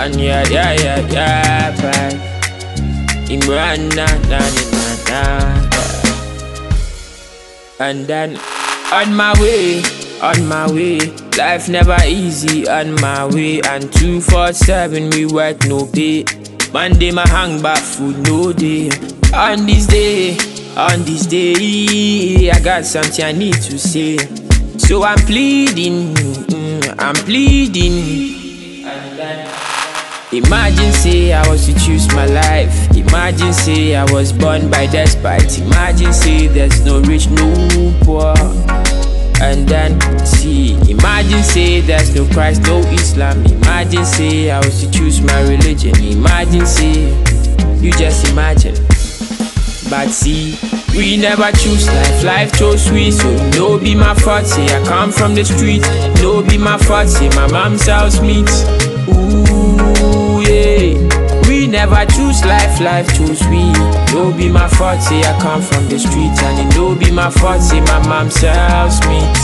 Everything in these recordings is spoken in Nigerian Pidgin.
And yeah, bye. Imran, na. And then on my way. Life never easy on my way. And 247 we work no pay. Monday my hang back food no day. On this day, I got something I need to say. So I'm pleading. And then imagine say I was to choose my life. Imagine say I was born by despite. Imagine say there's no rich, no poor. And then imagine say there's no Christ, no Islam. Imagine say I was to choose my religion. Imagine say, you just imagine. But see, we never choose life chose we. So no be my fault, say I come from the street. No be my fault, say my mom sells meat. Ooh, yeah. We never choose life chose we. No be my fault, say I come from the street. And it no be my fault, say my mom sells meat.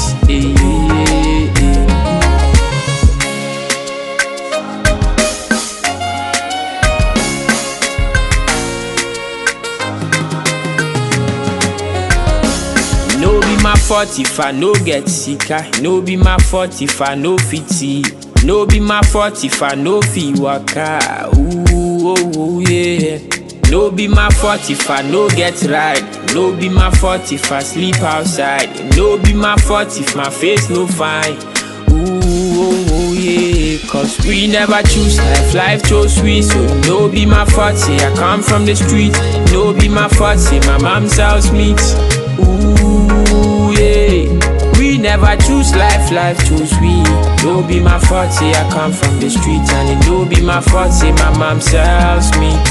No be my fault if I no get sicker. No be my fault if I no fit see. No be my fault if I no fit waka. Ooh, yeah. No be my fault if I no get right. No be my fault if I sleep outside. No be my fault if my face no fine. Ooh, yeah. Cause we never choose life chose we. So no be my fault, say I come from the street. No be my fault, say my mom sells meat. Ooh, yeah. We never choose life chose we. No be my fault, say I come from the street. And it no be my fault, say my mom sells meat.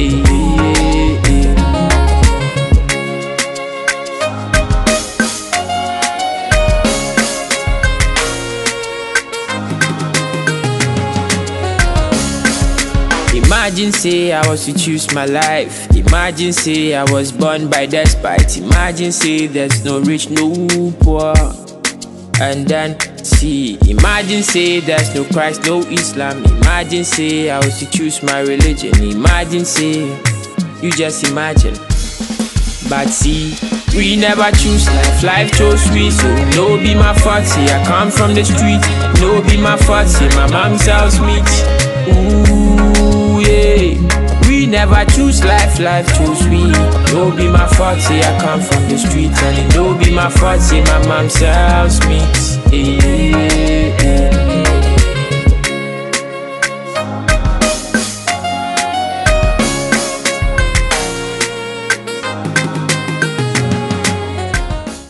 Imagine say I was to choose my life. Imagine say I was born by despite. Imagine say there's no rich, no poor. And then imagine say there's no Christ, no Islam. Imagine say I was to choose my religion. Imagine say, you just imagine. But see, we never choose life chose we. So no be my fault, say I come from the street. No be my fault, say my mom sells meat. Ooh, yeah. We never choose life chose we. No be my fault, say I come from the street. And it no be my fault, say my mom sells meat.